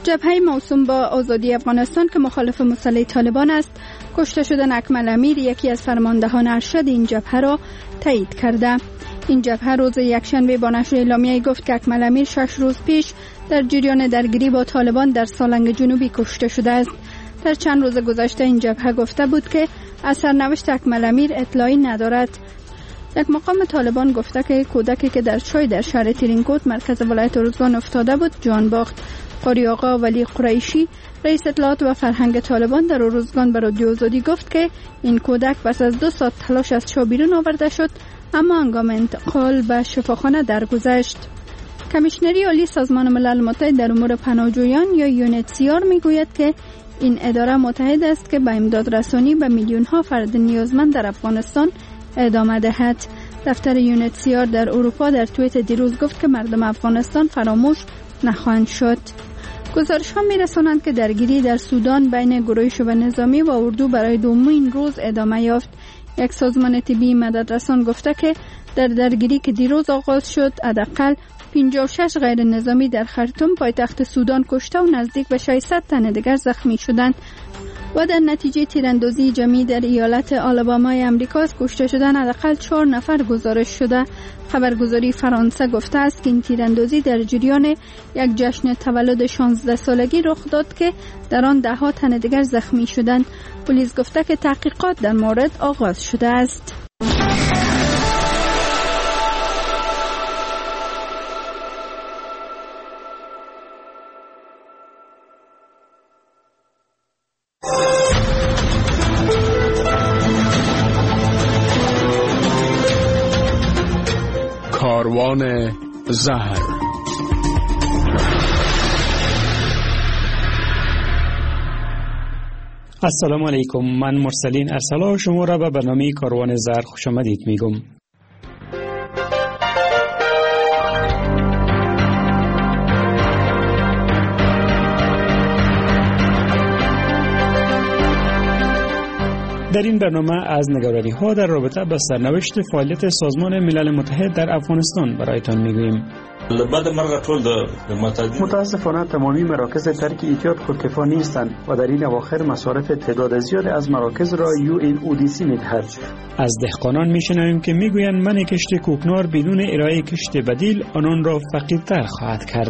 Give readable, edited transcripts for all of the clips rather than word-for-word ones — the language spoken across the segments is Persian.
جبهه موسوم با آزادی افغانستان که مخالف مسلح طالبان است، کشته شدن اکمل امیر، یکی از فرماندهان ارشد این جبهه را تایید کرده. این جبهه روز یکشنبه با نشر اعلامیه گفت که اکمل امیر 6 روز پیش در جریان درگیری با طالبان در سالنگ جنوبی کشته شده است. در چند روز گذشته این جبهه گفته بود که از سرنوشت اکمل امیر اطلاعی ندارد. یک مقام طالبان گفته که کودکی که در چای در شهر ترینکوت مرکز ولایت ارزگان افتاده بود جان باخت. قاری آقا ولی قریشی، رئیس اطلاعات و فرهنگ طالبان در ارزگان به رادیو آزادی گفت که این کودک پس از 2 ساعت تلاش از چاه بیرون آورده شد، اما هنگام انتقال به شفاخانه درگذشت. کمیشنری عالی سازمان ملل متحد در امور پناهجویان یا یونیتسیار میگوید که این اداره متحد است که به امداد رسانی به میلیون ها فرد نیازمند در افغانستان ادامه دهد. دفتر یونیتسیار در اروپا در توییت دیروز گفت که مردم افغانستان فراموش نخواهند شد. گزارش ها می رسانند که درگیری در سودان بین گروه شبه نظامی و اردو برای دومین روز ادامه یافت. یک سازمان طبی مددرسان گفته که در درگیری که دیروز آغاز شد حداقل 56 غیر نظامی در خرطوم پایتخت سودان کشته و نزدیک به 600 تن دیگر زخمی شدند و در نتیجه تیراندازی جمعی در ایالت آلابامای امریکا از کشته شدن حداقل 4 نفر گزارش شده. خبرگزاری فرانسه گفته است که این تیراندازی در جریان یک جشن تولد 16 سالگی رخ داد که در آن 10 ها تن دیگر زخمی شدند. پلیس گفته که تحقیقات در مورد آغاز شده است. کاروان زهر. السلام علیکم، من مرسلین ارسلا شما را به برنامه کاروان زهر خوش آمدید میگم. در این برنامه از نگرانی ها در رابطه با سرنوشت فعالیت سازمان ملل متحد در افغانستان برایتان میگوییم. متاسفانه تمامی مراکز ترک احتیاط خودکفا نیستند و در این اواخر مصارف تعداد زیاد از مراکز را UNODC میدهد. از دهقانان میشنویم که میگویند من کشت کوکنار بدون ارائه کشت بدیل آنان را فقیرتر خواهد کرد.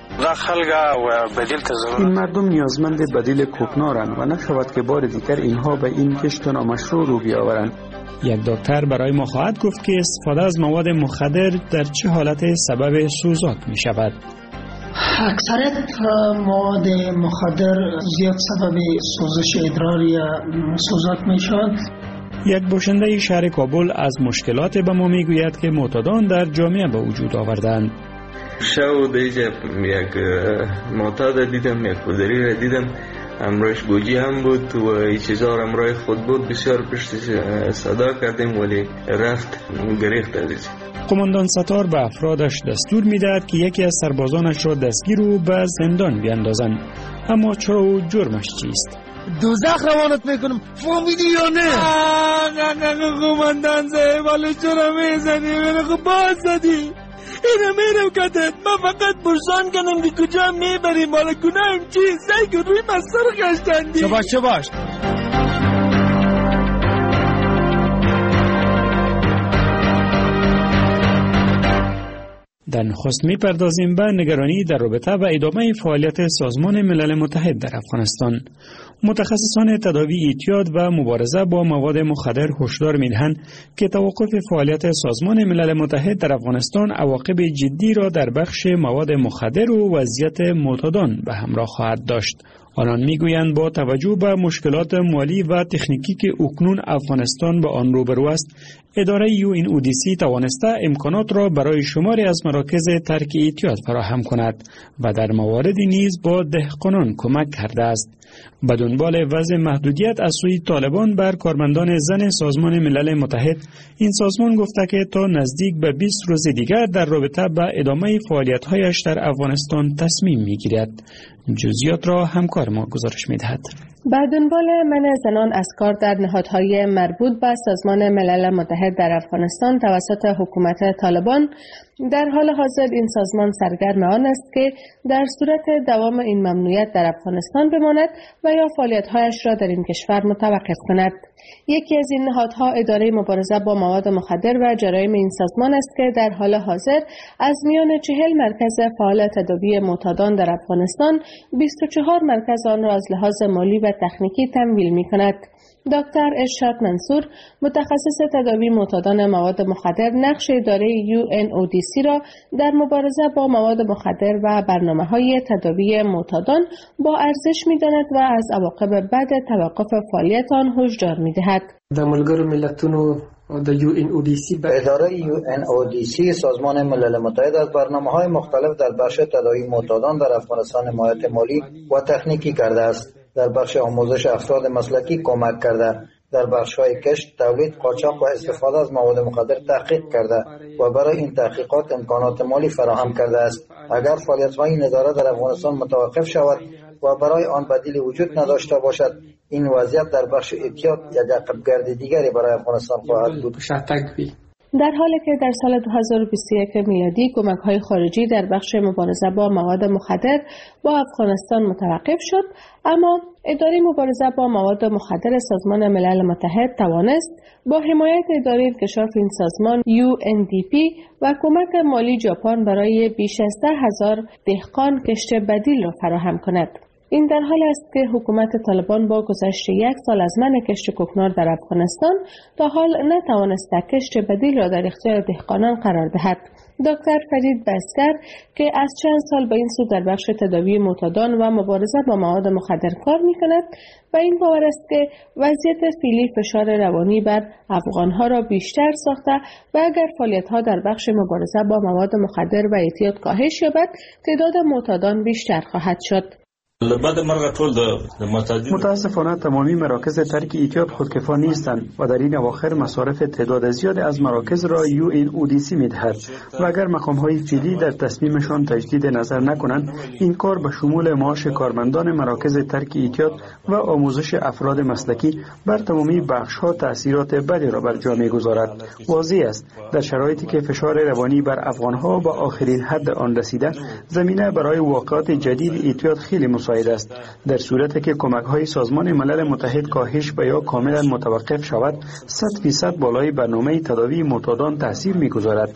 این مردم نیازمند بدیل کوکنارند و نشود که بار دیگر اینها به این کشت نامشروع رو بیاورند. یک دکتر برای ما خواهد گفت که استفاده از مواد مخدر در چه حالت سبب سوزاک می شود. اکثریت مواد مخدر زیاد سبب سوزش ادرار یا سوزاک می شود. یک باشنده شهر کابل از مشکلات به ما می گوید که معتادان در جامعه به وجود آوردند. شو دیجا یک معتاد دیدم، یک پدری را دیدم، امروش گوجی هم بود و این چیزا را امروی خود بود. بسیار پشتش صدا کردیم ولی رفت گریخت عزیز. قماندان ستار به افرادش دستور میدهد که یکی از سربازانش را دستگیر و به زندان بیاندازند. اما چرا و جرمش چیست؟ دوزخ روانت میکنم، فهمیدی یا نه؟ نه قماندان صاحب، ولی چرا میزنی؟ من خب باز زدی. اینو میرم کتت، من فقط پرسان کنم که کجا میبریم، حالا گناهم چیست؟ سعی که روی مستر گشتندی. شباش در نخست میپردازیم به نگرانی در رابطه و ادامه فعالیت سازمان ملل متحد در افغانستان. متخصصان تداوی اعتیاد و مبارزه با مواد مخدر هشدار میدهند که توقف فعالیت سازمان ملل متحد در افغانستان عواقب جدی را در بخش مواد مخدر و وضعیت معتادان به همراه خواهد داشت. آنان میگویند با توجه به مشکلات مالی و تکنیکی که اکنون افغانستان با آن روبرو است، اداره UNODC توانسته امکانات را برای شماری از مراکز ترک اعتیاد فراهم کند و در مواردی نیز با دهقانان کمک کرده است. به دنبال وضع محدودیت از سوی طالبان بر کارمندان زن سازمان ملل متحد، این سازمان گفته که تا نزدیک به 20 روز دیگر در رابطه با ادامه فعالیت‌هایش در افغانستان تصمیم می‌گیرد. جزئیات را همکار ما گزارش می‌دهد. به دنبال منع زنان از کار در نهادهای مربوط به سازمان ملل متحد در افغانستان توسط حکومت طالبان، در حال حاضر این سازمان سرگرم آن است که در صورت دوام این ممنوعیت در افغانستان بماند و یا فعالیت‌هایش را در این کشور متوقف کند. یکی از این نهادها اداره مبارزه با مواد مخدر و جرایم این سازمان است که در حال حاضر از میان 40 مرکز فعال تداوی معتادان در افغانستان 24 مرکز آن را از لحاظ مالی و تکنیکی تمویل می‌کند. دکتر ارشاد منصور، متخصص تداوی معتادان مواد مخدر، نقش اداره UNODC را در مبارزه با مواد مخدر و برنامه‌های تداوی معتادان با ارزش می‌داند و از عواقب بد توقف فعالیت آن هشدار می‌دهد. د ملګرو ملتونو د UNODC اداره UNODC سازمان ملل متحد از برنامه‌های مختلف در بخش تداوی معتادان در افغانستان حمایت مالی و تکنیکی کرده است. در بخش آموزش افراد مسلکی کمک کرده، در بخش‌های کشت، تولید، قاچاق و استفاده از مواد مخدر تحقیق کرده و برای این تحقیقات امکانات مالی فراهم کرده است. اگر فعالیت‌های این اداره در افغانستان متوقف شود و برای آن بدیلی وجود نداشته باشد، این وضعیت در بخش اعتیاد یک عقب‌گرد دیگری برای افغانستان خواهد بود. در حالی که در سال 2021 میلادی کمک‌های خارجی در بخش مبارزه با مواد مخدر با افغانستان متوقف شد، اما اداره مبارزه با مواد مخدر سازمان ملل متحد توانست با حمایت اداره انکشاف این سازمان UNDP و کمک مالی ژاپن برای بیش از 10,000 دهقان کشت بدیل را فراهم کند. این در حال است که حکومت طالبان با گذشت 1 سال از منع کشت کوکنار در افغانستان تا حال نتوانسته کشت بدیل را در اختیار دهقانان قرار دهد. دکتر فرید بزگر که از چند سال به این سو در بخش تداوی معتادان و مبارزه با مواد مخدر کار می‌کند و این باور است که وضعیت فعلی فشار روانی بر افغان‌ها را بیشتر ساخته و اگر فعالیت‌ها در بخش مبارزه با مواد مخدر و اعتیاد کاهش یابد، تعداد معتادان بیشتر خواهد شد. متاسفانه تمامی مراکز ترک اعتیاد خودکفا نیستند و در این اواخر مصارف تعداد زیاد از مراکز را UNODC می‌دهد و اگر مقام‌های فعلی در تصمیمشان تجدید نظر نکنند، این کار به شمول معاش کارمندان مراکز ترک اعتیاد و آموزش افراد مسلکی بر تمامی بخش‌ها تأثیرات بدی را بر جا می‌گذارد. واضح است در شرایطی که فشار روانی بر افغان‌ها به آخرین حد آن رسیده، زمینه برای واقعات جدید اعتیاد خیلی مساعد است. در صورتی که کمک‌های سازمان ملل متحد کاهش و یا کاملا متوقف شود، 100% بالای برنامه تداوی معتادان تاثیر می‌گذارد.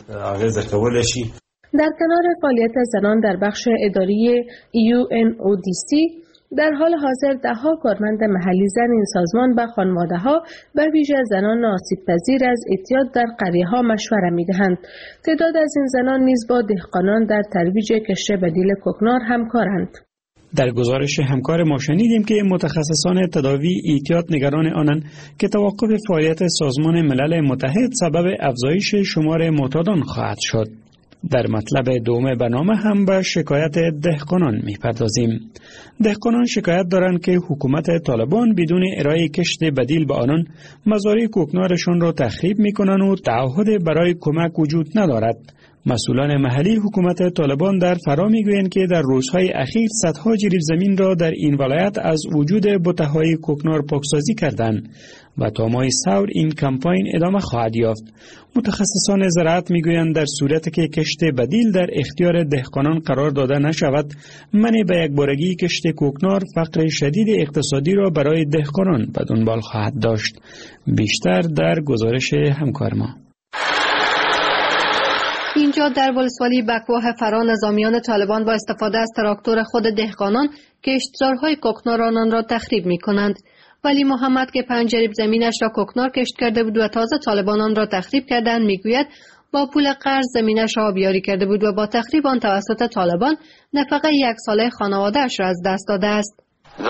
در کنار فعالیت زنان در بخش اداری UNODC، در حال حاضر ده‌ها کارمند محلی زن این سازمان به خانواده‌ها و ویژه زنان آسیب‌پذیر از اعتیاد در قریه‌ها مشوره می‌دهند. تعداد از این زنان نیز با دهقانان در ترویج کشت بدیل کوکنار همکارند. در گزارش همکار ما شنیدیم که متخصصان تداوی اعتیاد نگران آنند که توقف فعالیت سازمان ملل متحد سبب افزایش شمار معتادان خواهد شد. در مطلب دوم برنامه هم به شکایت دهقانان می‌پردازیم. دهقانان شکایت دارند که حکومت طالبان بدون ارائه کشت بدیل به آنان مزارع کوکنارشان را تخریب می‌کنند و تعهد برای کمک وجود ندارد. مسئولان محلی حکومت طالبان در فرا میگویند که در روزهای اخیر صدها جریب زمین را در این ولایت از وجود بته‌های کوکنار پاکسازی کردند و تا ماه ثور این کمپاین ادامه خواهد یافت. متخصصان زراعت میگویند در صورتی که کشت بدیل در اختیار دهقانان قرار داده نشود، منع به یکبارگی کشت کوکنار فقر شدید اقتصادی را برای دهقانان به دنبال خواهد داشت. بیشتر در گزارش همکار ما. اینجا در ولسوالی بکواه فرا نظامیان طالبان با استفاده از تراکتور خود دهقانان کشتزارهای کوکنار آنان را تخریب می کنند. ولی محمد که 5 جریب زمینش را کوکنار کشت کرده بود و تازه طالبان آن را تخریب کردند میگوید با پول قرض زمینش را آبیاری کرده بود و با تخریب آن توسط طالبان نفقه 1 ساله خانواده‌اش را از دست داده است.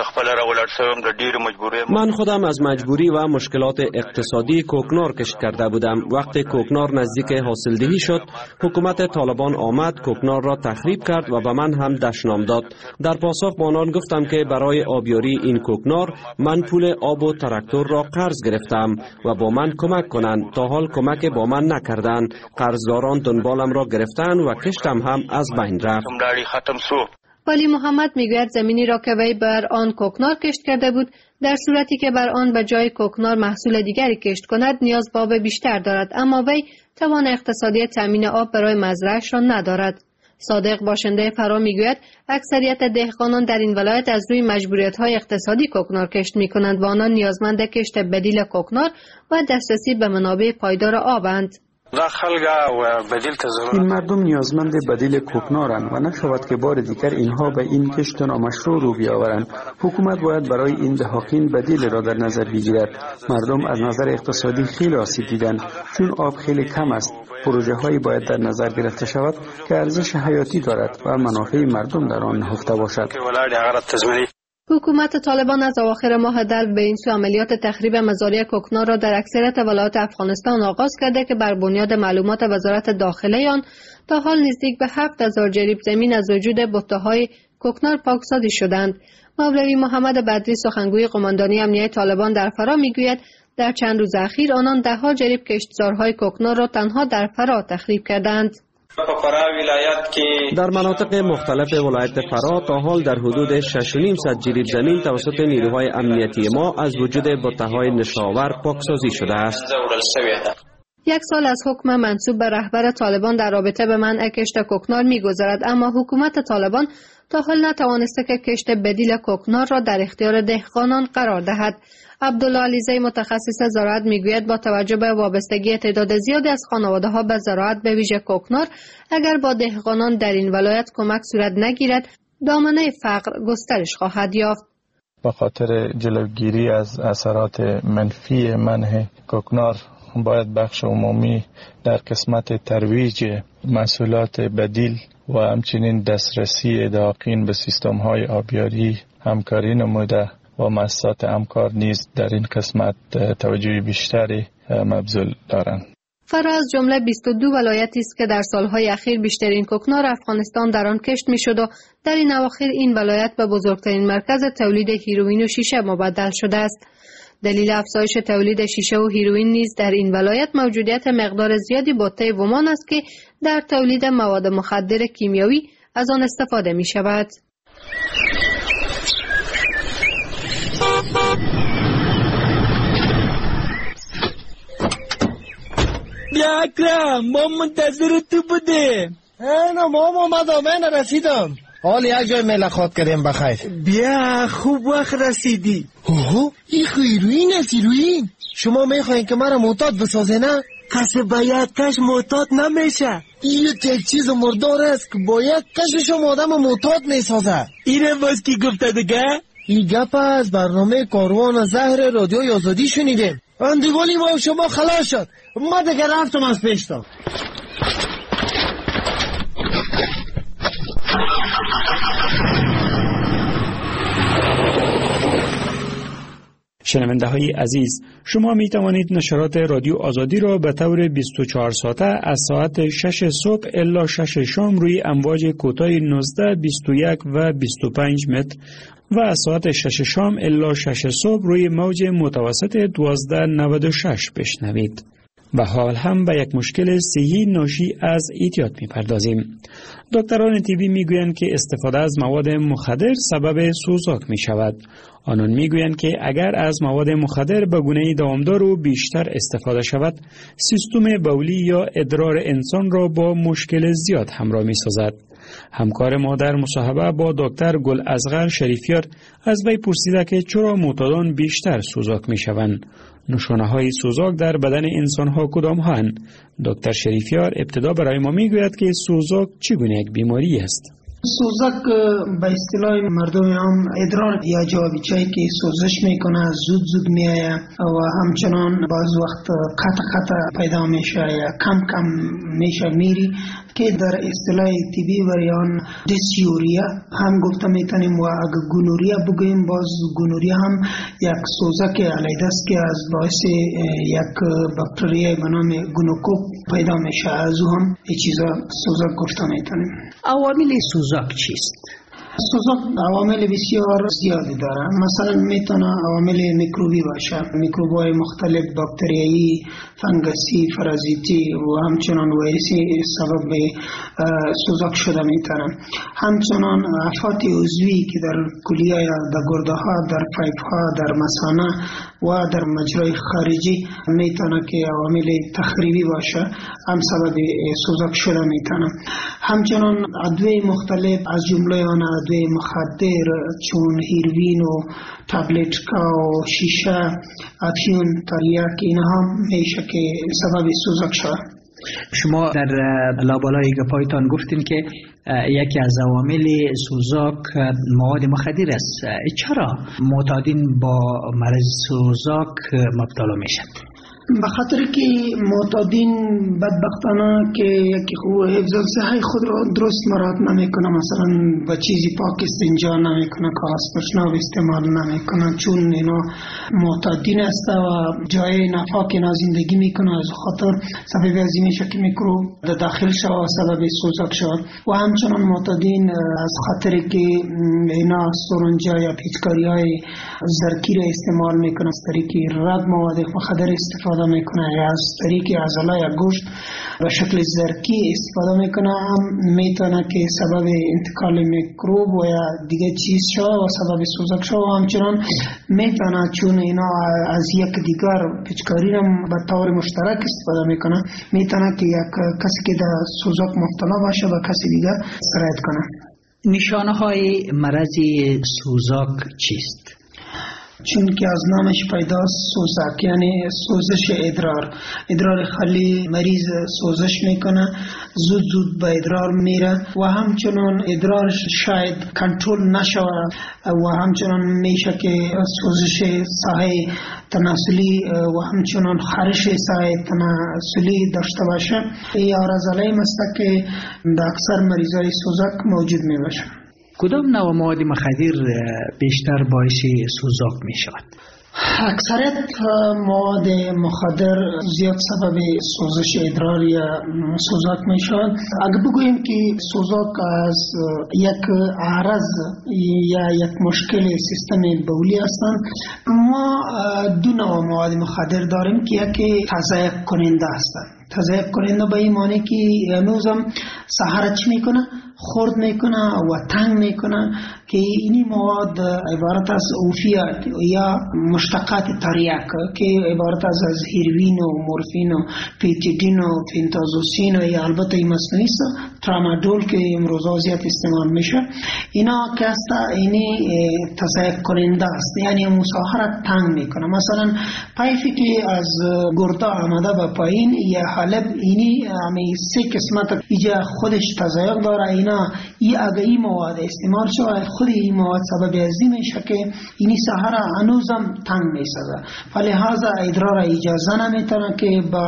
من خودم از مجبوری و مشکلات اقتصادی کوکنار کشت کرده بودم. وقتی کوکنار نزدیک حاصلدهی شد، حکومت طالبان آمد کوکنار را تخریب کرد و به من هم دشنام داد. در پاسخ با آنان گفتم که برای آبیاری این کوکنار من پول آب و تراکتور را قرض گرفتم و با من کمک کنند. تا حال کمک با من نکردند. قرضداران دنبالم را گرفتند و کشتم هم از بین رفت. ولی محمد میگوید زمینی را که وی بر آن کوکنار کشت کرده بود در صورتی که بر آن به جای کوکنار محصول دیگری کشت کند نیاز به آب بیشتر دارد، اما وی توان اقتصادی تامین آب برای مزرعه‌اش را ندارد. صادق باشنده فرا میگوید اکثریت دهقانان در این ولایت از روی مجبوریت‌های اقتصادی کوکنار کشت می‌کنند و آنان نیازمند کشت بدیل کوکنار و دسترسی به منابع پایدار آبند. این مردم نیازمند بدیل کوکنارند و نشود که بار دیگر اینها به این کشت نامشروع رو بیاورند. حکومت باید برای این دهاقین بدیل را در نظر بگیرد. مردم از نظر اقتصادی خیلی آسیب دیدند چون آب خیلی کم است. پروژه هایی باید در نظر گرفته شود که ارزش حیاتی دارد و منافع مردم در آن نهفته باشد. حکومت طالبان از اواخر ماه دلو به این سو عملیات تخریب مزارع کوکنار را در اکثریت ولایات افغانستان آغاز کرده که بر بنیاد معلومات وزارت داخله آن تا حال نزدیک به 7000 جریب زمین از وجود بته‌های کوکنار پاکسازی شدند. مولوی محمد بدری سخنگوی قماندانی امنیه طالبان در فرا میگوید در چند روز اخیر آنان 10 جریب کشتزارهای کوکنار را تنها در فرا تخریب کردند. در مناطق مختلف ولایت فرا تا حال در حدود 6,500 جریب زمین توسط نیروهای امنیتی ما از وجود بته‌های نشاور پاکسازی شده است. 1 سال از حکم منصوب به رهبر طالبان در رابطه به منع کشت کوکنار می‌گذرد، اما حکومت طالبان تا حال نتوانسته که کشت بدیل کوکنار را در اختیار دهقانان قرار دهد. عبدالله علیزی متخصص زراعت میگوید با توجه به وابستگی تعداد زیادی از خانواده‌ها به زراعت به ویژه کوکنار، اگر با دهقانان در این ولایت کمک صورت نگیرد دامنه فقر گسترش خواهد یافت. به خاطر جلوگیری از اثرات منفی منع کوکنار باید بخش عمومی در قسمت ترویج محصولات بدیل و همچنین دسترسی دهقان به سیستم‌های آبیاری همکاری نموده و مؤسسات همکار نیز در این قسمت توجه بیشتری مبذول دارند. فرا از جمله 22 ولایتی است که در سالهای اخیر بیشترین کوکنار افغانستان در آن کشت میشد و در این اواخر این ولایت به بزرگترین مرکز تولید هیروئین و شیشه مبدل شده است. دلیل افزایش تولید شیشه و هیروئین نیز در این ولایت موجودیت مقدار زیادی بته ومان است که در تولید مواد مخدر کیمیایی از آن استفاده می شود. بیا اکرم، ما منتظر تو بودیم. نه ما من رسیدم. حال یک جای ملاقات کردیم بخیر. بیا خوب وقت رسیدی. اوه این هیروئین است. هیروئین شما میخواین که مرا معتاد بسازه نه؟ کسی باید کش معتاد نمیشه. این یک چیز مردار است که باید کشش آدم معتاد میسازه. اینه باز کی گفته دیگه؟ این گپ از برنامه کاروان زهر رادیوی آزادی شنیدیم. اندیوالی ما شما خلاص شد. ما دیگه رفتم از پیشتا. شنونده های عزیز، شما می توانید نشرات رادیو آزادی را به طور 24 ساعته از ساعت 6 صبح الی 6 شام روی امواج کوتاه 19، 21 و 25 متر و از ساعت 6 شام الی 6 صبح روی موج متوسط 1296 بشنوید. و حال هم به یک مشکل صحی ناشی از اعتیاد می‌پردازیم. دکتران طبی میگویند که استفاده از مواد مخدر سبب سوزاک می‌شود. آنان میگویند که اگر از مواد مخدر به گونه دوامدار و بیشتر استفاده شود، سیستم بولی یا ادرار انسان را با مشکل زیاد همراه می‌سازد. همکار ما در مصاحبه با دکتر گل اصغر شریفیار از وی پرسیده که چرا معتادان بیشتر سوزاک می‌شوند. نشانه های سوزاک در بدن انسان ها کدام هستند؟ دکتر شریفیار ابتدا برای ما میگوید که سوزاک چگونه یک بیماری است. سوزاک به اصطلاح مردم هم ادرار یا جوابیچه‌ای که سوزش میکنه زود میآید و همچنان بعض وقت قطع پیدا میشه یا کم میشه میری که در اصطلاح طبی وریان دیسیوریا هم گفته میتونیم و اگر گونوریا بگوییم باز گونوریا هم یک سوزاک علیده است که از باعث یک باکتری به نام گونوکوک پیدا میشه. از او هم این چیزا سوزاک گفته میتونیم. عوامل سوزاک چیست؟ سوزاک عوامل بسیار زیادی داره. مثلا میتونه عوامل میکروبی باشه، میکروب‌های مختلف باکتریایی، فنگسی، پارازیتی و همچنان ویروسی سبب سوزاک شده میتونه. همچنان آفات عضوی که در کلیه، در گرده ها، در پایپ ها، در مثانه و در مجرای خارجی میتونه که عوامل تخریبی باشه، هم سبب سوزاک شده میتونه. همچنان ادویه مختلف از جمله آن ادویه مخدر چون هیروین و تابلتکا و شیشه، افیون، تریاک، اینها میشه که سبب سوزاک شده. شما در لابلای گپایتان گفتین که یکی از عوامل سوزاک مواد مخدر است. چرا معتادین با مرض سوزاک مبتلا میشند؟ به خاطر که معتادین بدبختانه که یکی خوب حفظ صحت خود را درست مراعات نمیکنه، مثلا با چیزی پاک استنجا نمیکنه، کاغذ پشناب استعمال نمیکنه، چون اینا معتادین است و جای ناپاک اینا زندگی میکنه، از خاطر سبب ازی میشه که میکروب داخل شود و سبب سوزاک شود. و همچنان معتادین از خاطر که اینا سرنجا یا پیچکاری های زرکی را استعمال میکنه، از طریق رد مواد مخدر استفاده میکنه، یا از طریق عضله یا گوشت به شکل زرکی استفاده میکنه، هم میتونه که سبب انتقال میکروب و یا دیگه چیز شو و سبب سوزاک شو. و همچنان میتونه چون اینا از یک دیگر پیچکاری را به طور مشترک استفاده میکنه، میتونه که یک کسی که در سوزاک مبتلا باشه به کسی دیگه سرایت کنه. نشانه های مرض سوزاک چیست؟ چون که از نامش پیداست سوزاک یعنی سوزش ادرار خالی مریض سوزش میکنه، زود به ادرار میره و همچنان ادرارش شاید کنترل نشوه و همچنان میشه که سوزش ساحه تناسلی و همچنان خارش ساحه تناسلی داشته باشه. این آرزالای است که در اکثر مریضای سوزاک موجود میباشه. کدام نوع مواد مخدر بیشتر باعث سوزاک می شود؟ اکثریت مواد مخدر زیاد سبب سوزش ادرار یا سوزاک می شود. اگر بگوییم که سوزاک از یک عرض یا یک مشکل سیستم بولی هستند، ما دو نوع مواد مخدر داریم که یکی تضعیف کننده هستند. تضعیف کننده به این معنی که هنوزم سحرچ میکنه، خورد میکنه و تنگ میکنه که اینی مواد عبارت از اوفیات یا مشتقات تریاک که عبارت از هیروین و مورفین و پیتیدین و فنتازوسین و یا البته این مصنوعی است ترامادول که امروزا زیاد استعمال میشه. اینا که است اینی تضعیف کننده است، یعنی مساحرت تنگ میکنه. مثلا پایفی که از گرده آمده به پایین یا حالب، اینی همی سه قسمت ایجا خودش تضعیف داره. اینا اگه این مواد استعمال شود خود این مواد سبب ازی میشه که اینی سحر هنوزم تنگ میسازه، فلحاظا ادرار اجازه نمیتونه که با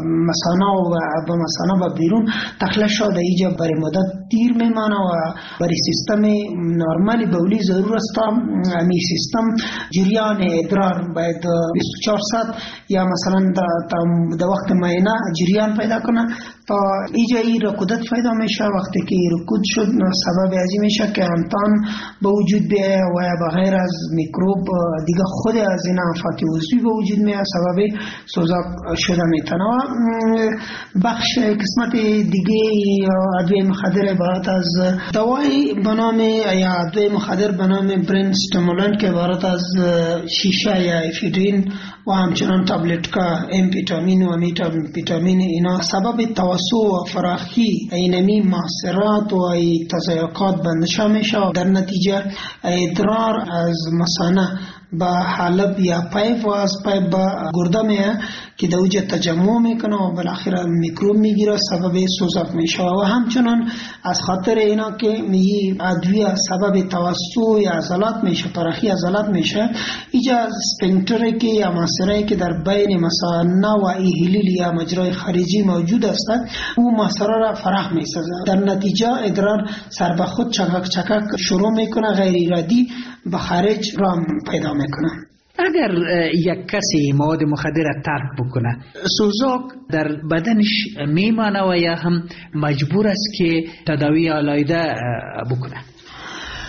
مثانه و بیرون تخلیه شده ایجا برای مدت دیر میمانه و برای سیستم نرمالی بولی ضرور است می سیستم جریان ادرار باید 24 ساعت یا مثلا در وقت معینه جریان پیدا کنه تا ایجا ای رکودت پیدا میشه. وقتی که رکود شد سبب ازی میشه که انتان به وجود بیایه و بغیر از میکروب دیگه خود از این آفات عضوی به وجود میاد، سبب سوزاک شده میتونه. و بخش قسمت دیگه ادویه مخدر عبارت از دوای به نام یا ادویه مخدر به نام برین استیمولانت که عبارت از شیشه یا افیدرین و همچنان تابلتکا، امفیتامین و میتامین، اینا سبب توسع و فراخی اینمی محصرات و تضایقات بندشا میشه. در نتیجه ادرار از مثانه با حلب یا پایپ و از پایپ با گرده میه که در اوجه تجمع میکنه و بالاخره میکروب میگیره، سبب سوزاک میشه. و همچنان از خاطر اینا که می ادویه سبب توسع یا عضلات میشه، پرخی عضلات میشه، ایجا اسفنکتری که یا محصره که در بین مثانه و ایهلیل یا مجرای خارجی موجود است، او محصره را فراخ میسازه. در نتیجه ادرار سر به خود چکک شروع میکنه، غیر ارادی به خارج را پیدا میکنه. اگر یک کسی مواد مخدر را ترک بکنه، سوزاک در بدنش میمانه و یا هم مجبور است که تداوی علاوه بکنه؟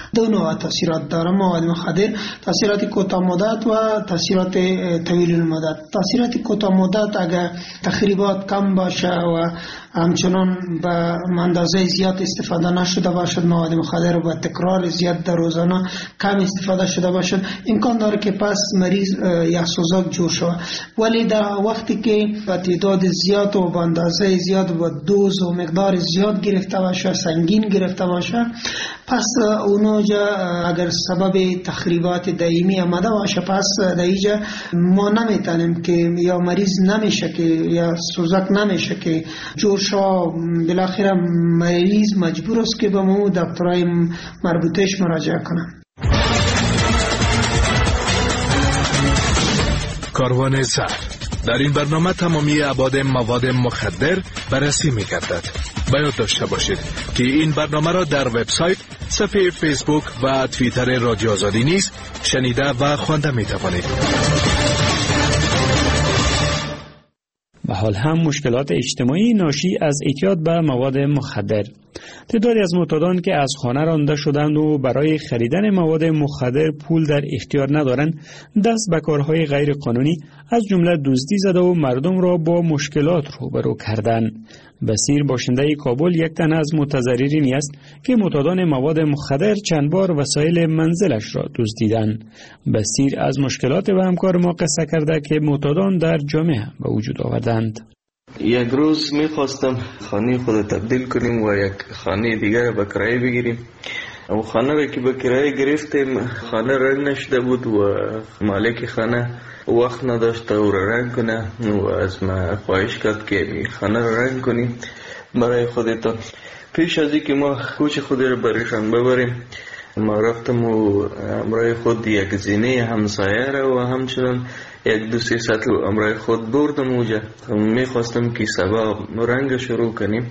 دو نوع تاثیرات داره مواد مخدر، تاثیرات کوتاه مدت و تاثیرات طویل المدت. تاثیرات کوتاه مدت اگر تخریبات کم باشه و همچنان به اندازه زیاد استفاده نشده باشد، مواد مخدر و تکرار زیاد در روزانه کم استفاده شده باشد، امکان داره که پس مریض یا سوزاک جور شود. ولی در وقتی که به تعداد زیاد و به اندازه زیاد و دوز و مقدار زیاد گرفته باشه، سنگین گرفته باشه، پس اونجا اگر سبب تخریبات دائمی آمده باشه، پس در اینجا ما نمیتونیم که یا مریض نمیشه که یا سوزاک نمیشه که جور شو. بالاخره مریض مجبور است که به مو دکترای مربوطش مراجعه کنه. کاروان زهر. در این برنامه تمامی ابعاد مواد مخدر بررسی می‌گردد. باید داشته باشید که این برنامه را در وبسایت، صفحه فیسبوک و توییتر رادیو آزادی نیز شنیده و خوانده می‌توانید. به حال هم مشکلات اجتماعی ناشی از اعتیاد به مواد مخدر. تعدادی از معتادان که از خانه رانده شدند و برای خریدن مواد مخدر پول در اختیار ندارند، دست به کارهای غیر قانونی از جمله دزدی زده و مردم را با مشکلات روبرو کردند. بصیر باشنده کابل یک تن از متضررینی است که معتادان مواد مخدر چند بار وسایل منزلش را دزدیدند. بصیر از مشکلات و همکار ما قصه کرده که معتادان در جامعه به وجود آوردند. یک روز میخواستم خانه خود تبدیل کنیم و یک خانه دیگر را به کرایه بگیریم. و خانه را که به کرایه گرفتیم، خانه رنگ نشده بود و مالک خانه وقت نداشت او را رنگ کنه و از ما خواهش کرد که خانه را رنگ کنیم برای خودتان. پیش از اینکه ما کوچ خود را برایشان ببریم، ما رفتم و امرای خود یک زینه همسایه را و همچنان یک دو سه سطل امرای خود بردم اوجا. میخواستم که سبا رنگ شروع کنیم.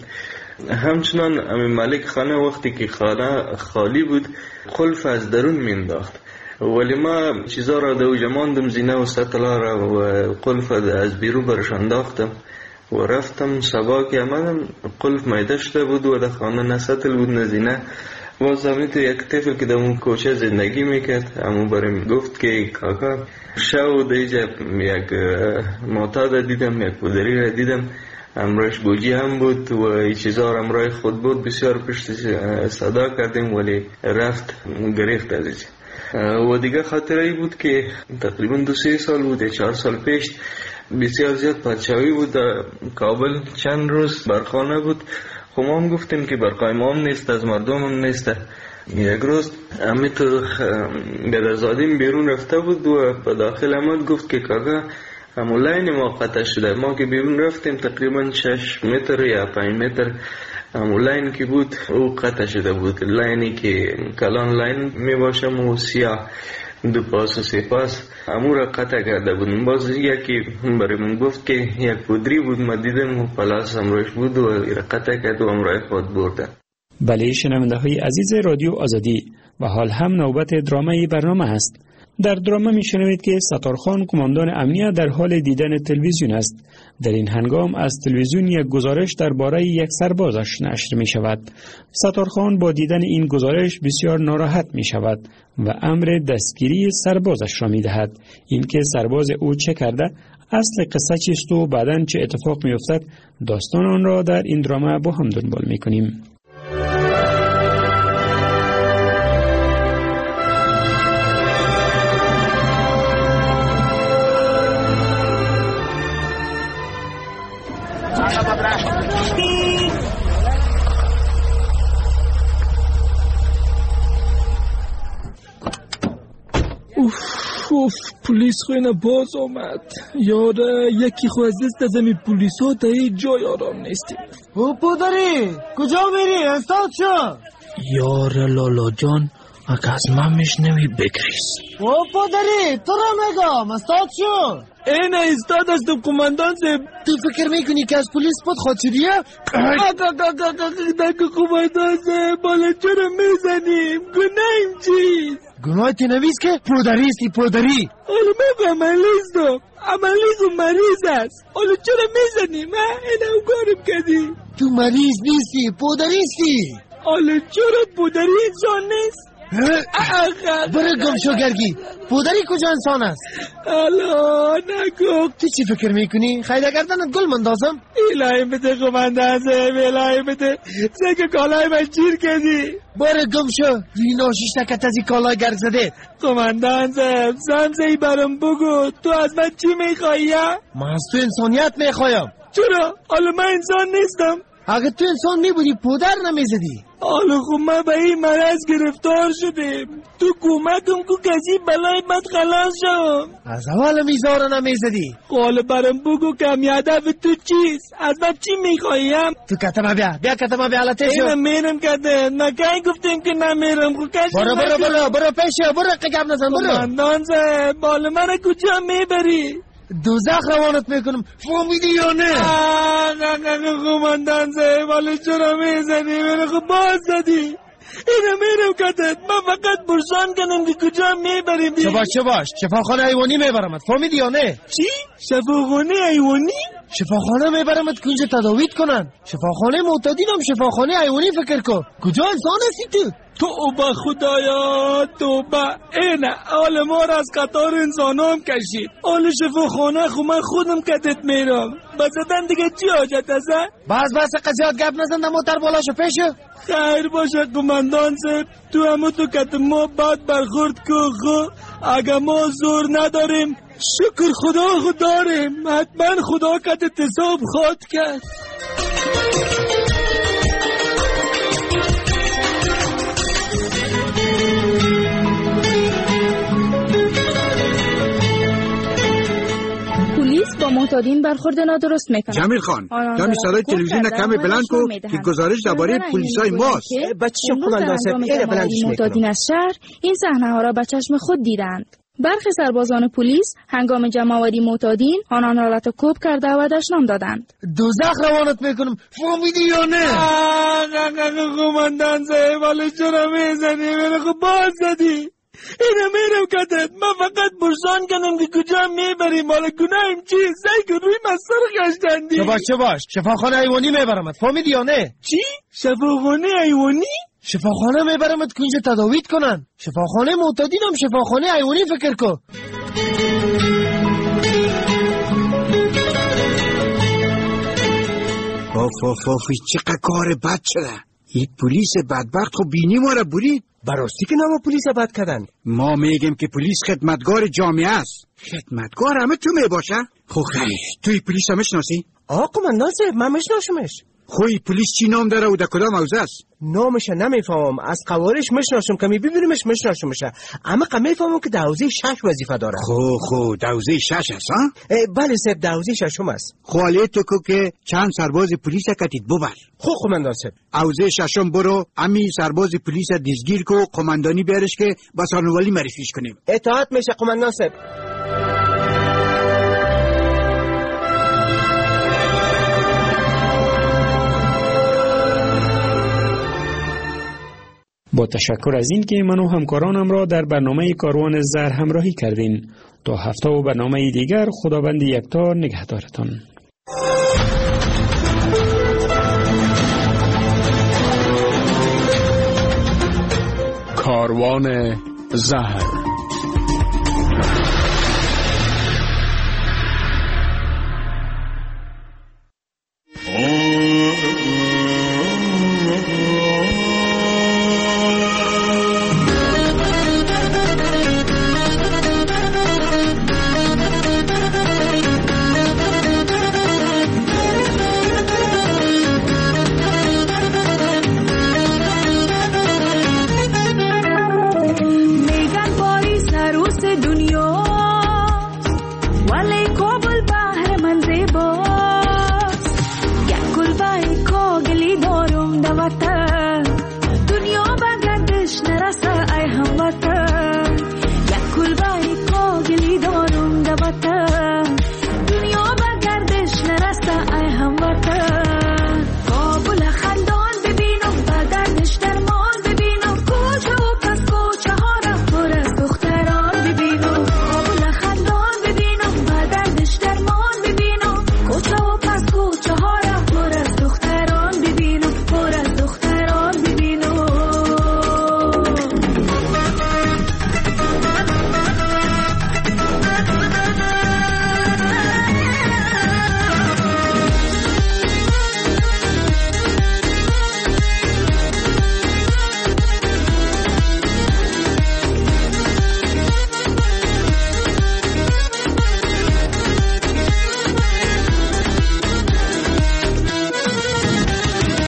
همچنان امی مالک خانه وقتی که خانه خالی بود قلف از درون مینداخت، ولی ما چیزا را دو جماندم، زینه و سطلا را و قلف از بیرون برش انداختم و رفتم. سبا که آمدم قلف میده شده بود و در خانه نه سطل بود نه زینه. باز تو یک طفل که در اون کوچه زندگی میکرد، امو برم گفت که کاکا شو دیجا یک معتاد دیدم، یک پودری را دیدم، امرش گوجی هم بود و این چیزا را امرای خود بود. بسیار پشت صدا کردیم ولی رفت گریخت ازش. و دیگه خاطره بود که تقریبا 2-3 سال بود، 4 سال پیش بسیار زیاد پادشاهی بود در کابل. چند روز برخانه بود. خب ما هم گفتیم که برقای ما هم نیست، از مردم هم نیست. یک روز امی تو بدرزادیم بیرون رفته بود و به داخل آمد گفت که کاکا همو لاین ما قطع شده. ما که بیرون رفتیم تقریبا 6 متر یا 5 متر همو لاین که بود او قطع شده بود. لاینی که کلان لاین می باشم و سیاه 2 پاس و 3 پاس همو را قطع کرده بودیم. باز یکی برای من گفت که یک پودری بود، ما دیدم و پلاس امروش بود و را قطع کرد و امروی خود برده. بله شنونده های عزیز رادیو آزادی، و حال هم نوبت درامه برنامه است. در درامه میشنوید که ستارخان کماندان امنیت در حال دیدن تلویزیون است. در این هنگام از تلویزیون یک گزارش درباره یک سربازش نشر می شود. ستارخان با دیدن این گزارش بسیار ناراحت می شود و امر دستگیری سربازش را می دهد. این که سرباز او چه کرده، اصل قصه چیست و بعداً چه اتفاق می افتد، داستان آن را در این درامه با هم دنبال می کنیم. پلیس خوینه باز آمد. یاره یکی خو از دست از امی پلیس ها تا هیچ جای آرام نیستیم. او پدری کجا میری؟ استاد شو. یاره لالا جان اگه از من میشنوی بگریز. او پدری تو را میگم استاد شو. این استاد است کماندان صاحب. تو فکر میکنی که از پلیس پد خاطریه؟ دکو کماندان صاحب بالا چرا میزنیم؟ گناهیم چیست؟ گناه تنویز که پودریستی پودری. حالا من عملیز دو عملیز و مریض است. حالا چرا میزنیم؟ این او کارم کردی. تو مریض نیستی پودریستی. حالا چرا پودری انسان نیست؟ برو گم شو گرگی. پودری کجا انسان است؟ الا نگو. تو چی فکر میکنی؟ خیلی گردنت گل مندازم؟ الهی بده قماندان صاحب، الهی بده. زنگ کالای من چیر کردی. برو گم شو. روی ناشیشتکت از این کالای گرگ زده. قماندان صاحب سمزهی برام بگو، تو از من چی میخوایی؟ من از تو انسانیت میخوایم. چرا؟ حالا من انسان نیستم. اگه تو انسان میبودی پودر نمیزدی. حالا خب ما به این مرض گرفتار شدیم، تو کمکم کو کسی بلای من خلاص شم. از اول میزارو نمیزدی. حالا برام بگو کم هدف تو چیست؟ از من چی میخوایم؟ تو کتما بیا کتما بیا علته شو. اینم میرم کتن، نکای گفتیم که نمیرم. خب کسی برو پیشه، برو قگب نزن. برو قماندان صاحب، حالا من کجا میبری؟ دوزخ روانت میکنم، فهمیدی یا نه؟ قماندان صاحب حالا چرا میزنی؟ من خب باز زدی. اینو میرم کتت، من فقط برسان کنم که کجا میبریم. چه باش شفاخانه حیوانی میبرمت، فهمیدی یا نه؟ چی؟ شفاخانه حیوانی؟ شفاخانه میبرمت که اونجا تداویت کنن. شفاخانه معتادینم، شفاخانه حیوانی فکر کن. کجا انسان هستی تو؟ توبه خدایا توبه. اینه حال ما را از قطار انسان هم کشید. حال شفاخانه خو من خودم کتت میرم. بزدن دیگه چی حاجت است؟ بس قضیات گپ نزن، در موتر بالا شو پیشو. خیر باشه قماندان صاحب، تو همو تو کت ما بعد برخورد که خو اگه ما زور نداریم شکر خدا داریم. حتما خدا کتت حساب خواهد کرد. با معتادین برخورد نادرست میکنه. جمیل خان دمی صدای تلویزیون کمی بلند کو که گزارش درباره پلیسای ماست. بچه قماندان صاحب اینو بلندش معتادین از شهر این صحنه ها را به چشم خود دیدند. برخی سربازان پلیس هنگام جمع‌آوری معتادین آنان را رتکوب کرده و دشنام دادند. دوزخ روانت میکنم، فهمیدی یا نه؟ قماندان صاحب حالا چرا میزنی؟ من خب باز زدی. اینو میرم کتت، من فقط برسان کنم که کجا میبریم. حالا گناهم چی؟ سعی کن روی مسیر گشتندی. چه باش شفاخانه حیوانی میبرمت، فهمیدی یا نه؟ چی؟ شفاخانه حیوانی؟ شفاخانه میبرمت که اینجا تداویت کنن. شفاخانه معتادینم، شفاخانه حیوانی فکر کن. آفی چقدر کار بد شده. این پلیس بدبخت خب بینی ما را برید. براستی که نام پلیس بد کردن. ما میگیم که پلیس خدمتگار جامعه است. خدمتگار همه تو میباشه. خب خیلی توی پلیس هم میشناسی؟ قماندان صاحب من میشناسمش. خوی پلیس چی نام داره و در کدام حوزه است؟ نامش نمیفهمم، از قوارش میشناسم، کمی ببینیمش میشناسمش، اما میفهمم که در حوزه 6 وظیفه داره. خو در حوزه 6 است ها؟ بله صاحب در حوزه 6 است. خاله تو که چند سرباز پلیس کتید ببر. خب قماندان صاحب حوزه 6 برو امی سرباز پلیس دزگیر کو قماندانی بیارش که با سانوالی معرفیش کنیم. اطاعت میشه قماندان صاحب. با تشکر از این که من و همکارانم را در برنامه کاروان زهر همراهی کردین. تا هفته و برنامه دیگر خداوند یکتا نگهدارتان. کاروان زهر